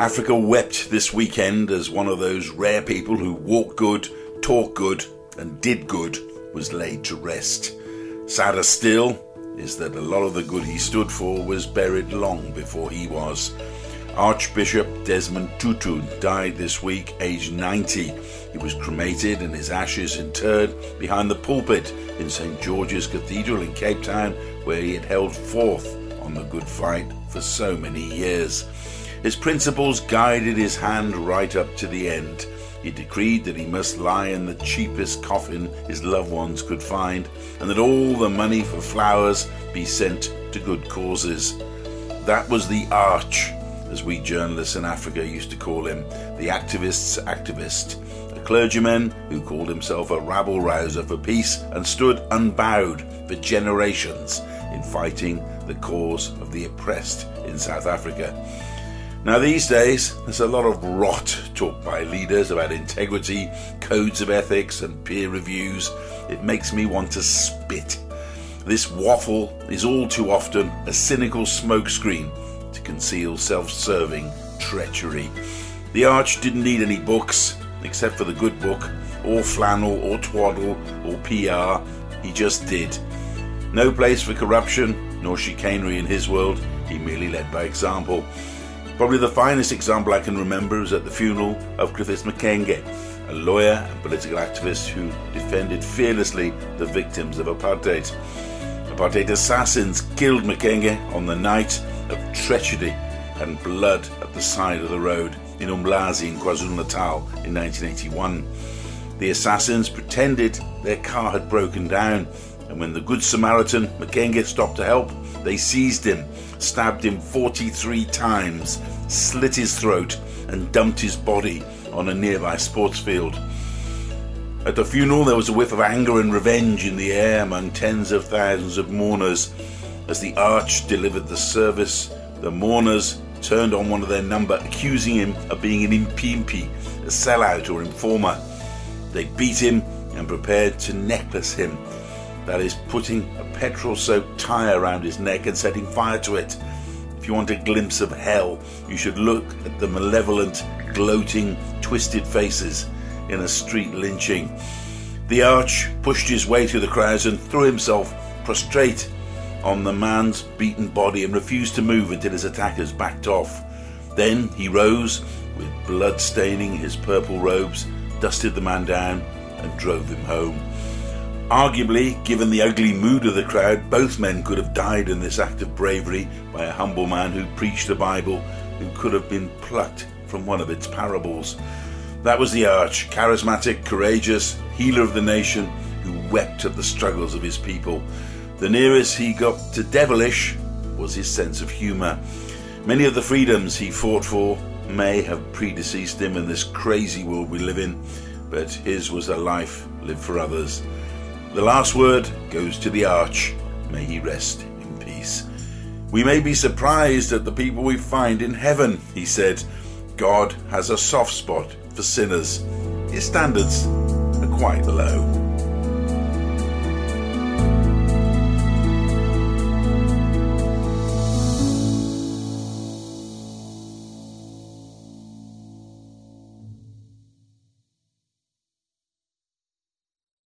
Africa wept this weekend as one of those rare people who walked good, talked good, and did good was laid to rest. Sadder still is that a lot of the good he stood for was buried long before he was. Archbishop Desmond Tutu died this week, aged 90. He was cremated and his ashes interred behind the pulpit in St. George's Cathedral in Cape Town, where he had held forth on the good fight for so many years. His principles guided his hand right up to the end. He decreed that he must lie in the cheapest coffin his loved ones could find, and that all the money for flowers be sent to good causes. That was the Arch, as we journalists in Africa used to call him, the activist's activist, a clergyman who called himself a rabble-rouser for peace and stood unbowed for generations in fighting the cause of the oppressed in South Africa. Now these days, there's a lot of rot talked by leaders about integrity, codes of ethics and peer reviews. It makes me want to spit. This waffle is all too often a cynical smokescreen to conceal self-serving treachery. The Arch didn't need any books, except for the good book, or flannel, or twaddle, or PR. He just did. No place for corruption, nor chicanery in his world. He merely led by example. Probably the finest example I can remember is at the funeral of Griffiths Mkenge, a lawyer and political activist who defended fearlessly the victims of apartheid. Apartheid assassins killed Mkenge on the night of treachery and blood at the side of the road in Umlazi in KwaZulu-Natal in 1981. The assassins pretended their car had broken down, and when the Good Samaritan Mkenge stopped to help, they seized him, stabbed him 43 times, slit his throat and dumped his body on a nearby sports field. At the funeral there was a whiff of anger and revenge in the air among tens of thousands of mourners. As the Arch delivered the service, the mourners turned on one of their number, accusing him of being an impimpi, a sellout or informer. They beat him and prepared to necklace him, that is, putting a petrol-soaked tyre around his neck and setting fire to it. If you want a glimpse of hell, you should look at the malevolent, gloating, twisted faces in a street lynching. The Arch pushed his way through the crowds and threw himself prostrate on the man's beaten body and refused to move until his attackers backed off. Then he rose, with blood staining his purple robes, dusted the man down and drove him home. Arguably, given the ugly mood of the crowd, both men could have died in this act of bravery by a humble man who preached the Bible, who could have been plucked from one of its parables. That was the Arch, charismatic, courageous, healer of the nation, who wept at the struggles of his people. The nearest he got to devilish was his sense of humour. Many of the freedoms he fought for may have predeceased him in this crazy world we live in, but his was a life lived for others. The last word goes to the Arch. May he rest in peace. We may be surprised at the people we find in heaven, he said. God has a soft spot for sinners. His standards are quite low.